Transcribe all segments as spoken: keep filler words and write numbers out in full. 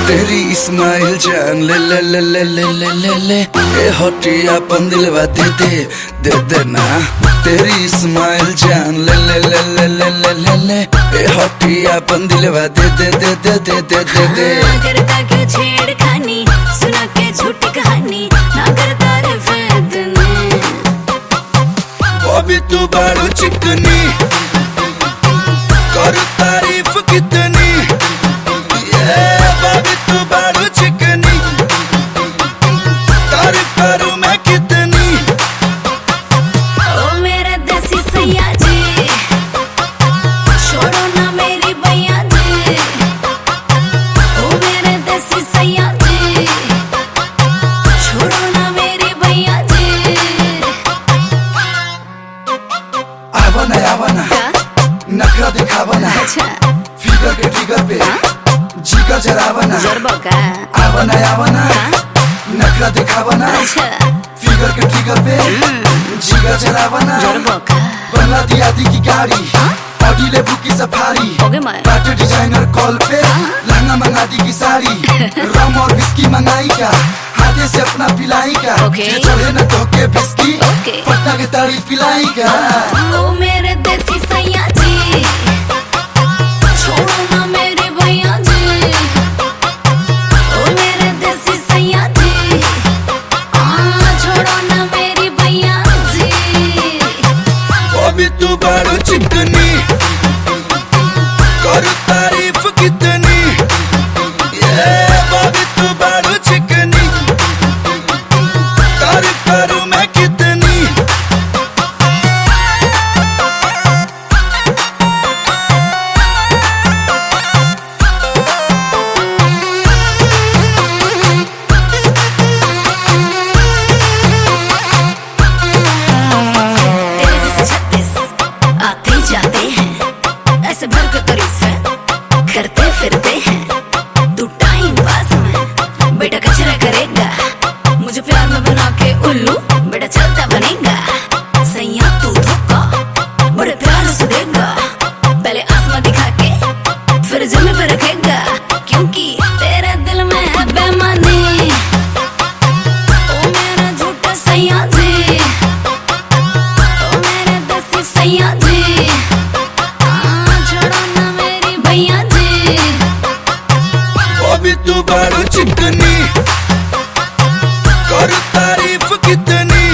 तेरी इस्माइल जान ले ले ले ले ले ले ले ले ए हटिया पन दिलवा दे दे दे दे ना। तेरी इस्माइल जान ले ले ले ले ले ले ले ले ए हटिया पन दिलवा दे दे दे दे दे दे दे दे। करता क्यों छेड़खानी, सुना के झूठी कहानी, ना करता रे फैदने। बॉबी तू बाड़ू चिकनी, कर तारीफ कितनी, बॉबी तू बाड़ू चिकनी, तारीफ करूं मैं कितनी। ओ मेरा देसी सैया जी, छोड़ो ना मेरी भैया जी। ओ मेरे देसी सैया जी, छोड़ो ना मेरी भैया जी। आवना आवना नखरा दिखावना, अच्छा फिगर के ट्रिगर पे जिगर जरावना। का आवना आवना नखरा दिखावना, अच्छा फिगर के ट्रिगर पे जिगर जरावना। का बना दिया दी की गाड़ी, ऑडी ले बुक की सफारी, ओके मैं बाटे डिजाइनर कॉल पे लहंगा मंगा दी की साड़ी। रम और विस्की मंगाई का, हाथे से अपना पिलाई का, ओके। चढ़े न धोके बिस्की, ओके। पटना के ताड़ी पिलाई का। ओ मेरे देसी सैया जी, छोड़ो ना मेरे भैया जी। ओ मेरे देसी सैया जी, हाँ छोड़ो ना मेरी भैया जी। बॉबी तू बाड़ू चिकनी, कर तारीफ कितनी, बॉबी तू बाड़ू चिकनी, तारीफ करूं मैं कितनी। तेरे जैसे छत्तीस आते जाते हैं, ऐसे भर के करीब से करते फिरते हैं। तू टाइम पास में बेटा कचरा करेगा, मुझे प्यार में बना के उल्लू बेटा चलता बनेगा। सैया तू धोखा बड़े प्यार से देगा, पहले आसमां दिखा के फिर जमीन पे रखेगा, क्योंकि तेरे दिल में है बेईमानी। ओ मेरा झूठा सैया जी, ओ मेरे देसी सैया जी, हाँ छोड़ो ना मेरी भैया जी। बॉबी तू बाड़ू चिकनी, कर तारीफ कितनी,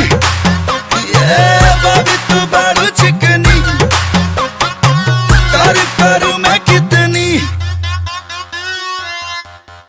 बॉबी तू बाड़ू चिकनी, तारीफ करूं